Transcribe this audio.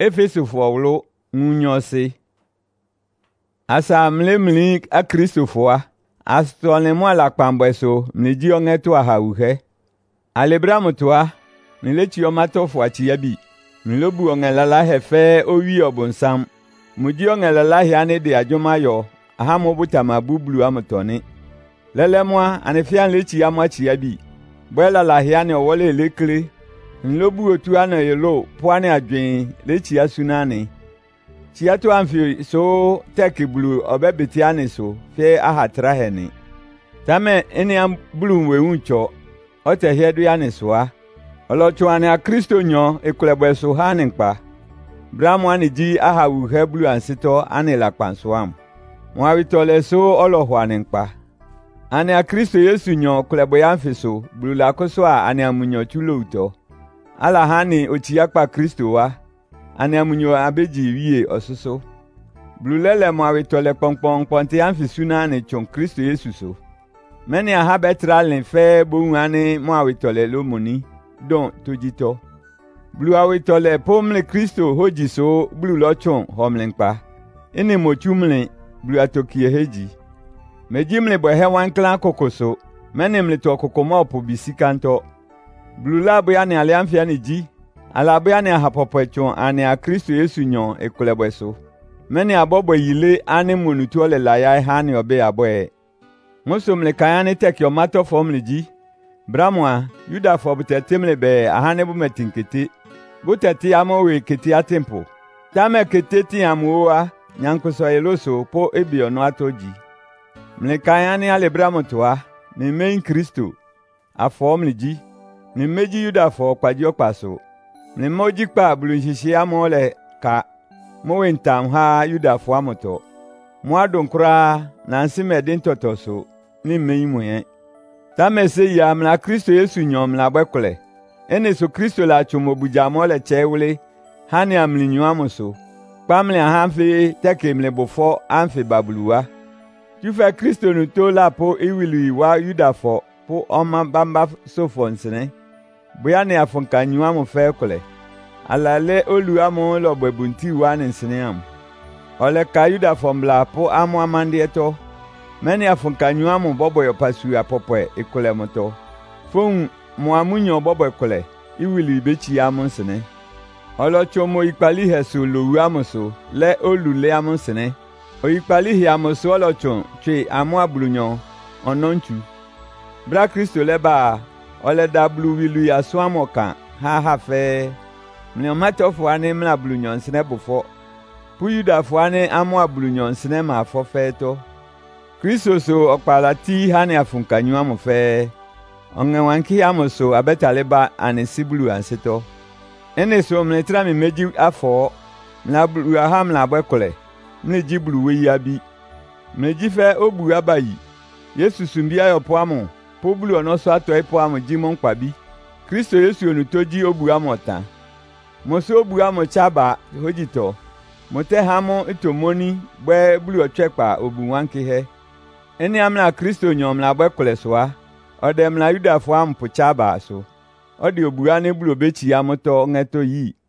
Efesofo ŋunyɔse. Asa mlemli a Kristofoa. Astone mo la kpambweso mliji ongeto ahauhe. Alebramu toa mlechi omatofo achiyabi. Mlobu ongelala hefe owi obonsam. Muji ongelala hiane de ajomayo ahamo butama bublu amotoni. Lelemwa anefian lechi amwa chiyabi. Bwela la hiane owole lekle. Nlobu otu ano yelo puane adwen lechi asunane. Chiato amfi so tekiblu obebetiane so fe ahatraheni. Tame eni ambulu weuncho ote hedu yane soa. Olochuane a Kristo nyo ekulebwe so hanenkpa. Bramu aniji ahawu heblu ansito ane lakpansoam. Mwawitole so olohwanenkpa. Ane a Kristo Yesu nyo kulebwe yamfi so bulu lakosoa ane amunyo chulo uto. Ala hani ochiyakpa Kristo wa. Ane amunyo abeji wiye osuso. Blulele mwawitole pongpongponte amfi suna ane chon Kristo Yesu so. Meni ahabetra lenfe boun ane mwawitole lomoni. Don tojito. Blu awitole pomle Kristo hoji so blu lochon homlenkpa. Ene mochumle blu atokie heji. Mejimle bwehe wanklan kokoso. Meni mle to kokomo po bisikanto. Blu labo ya ne aliamfi ya ji. Alabo ya ne ahapopechon ane a Kristo Yesu nyon ekulebweso. Meni abobo yile ane monutuole la ya hani obe aboe. Muso mle kayane tek yo mato fomle ji. Bramwa, yuda fo butetemle be ahane bu metinkete. Buteti amowe keti atempo. Tame keteti amuwa nyankuso eloso po ebiono atoji. Mle kayane ale bramotoa, ne main Kristo. Afomle ji. Ne meji yuda fo kwaji okpaso. Ne moji kpa bulunshishi amole ka. Mowe ntam ha yuda fo amoto. Mwadon kura na nsime dintotoso. Ni mei mwen. Tame se ya mla Kristo Yesu nyom la bwekole. Ene so Kristo la chumo bujamole chewule. Hani amlinyu amoso. Pamle ahanfe teke mle bofo anfe babuluwa. Tufe Kristo nuto la po iwilu iwa yuda fo po oma bamba sofo nsene. Buyane afonka nyuamu fekole. Alale olu amo lo bwebunti wane nsene amu. Ole ka yuda fo mbla po amo amandieto. Meni afonka nyuamu bobo yo pasu apopwe ekole moto. Fon muamunyo bobo ekole. Iwili ibechi amu nsene. Olo chomo ikpali hesu lowu amuso. Le olu le amu nsene. O ikpali hi amuso olo chon. Chwe amu abulunyo. Ononchu. Bra Kristo leba. Ole dablu wilu ya swamoka. Ha fe. Mne matofu ane mla bulunyo nsene bufo. Puyuda fuane amu abulunyo nsene ma afo feto. Kristo so okpala ti hane afunka nyua mo fe. Onge wanki amoso abetaleba ane sibulu anseto. Ene so mnetra mi meji afo. Mla bulu aham la bwekole. Mneji bulu we yabi. Mneji fe obu abayi. Yesu sumbia yo poamo. Po bulu onoso ato e poamo jimon kwabi. Kristo Yesu onutoji obu amota. Moso obu amo chaba hojito. Mote hamo itomoni bwe bulu ochekpa obu wanki he. Eni amna Kristo nyom la bwekole soa. Ode mla yuda fo ampo chaba so. Ode obu ane bulu bechi amoto ngeto yi.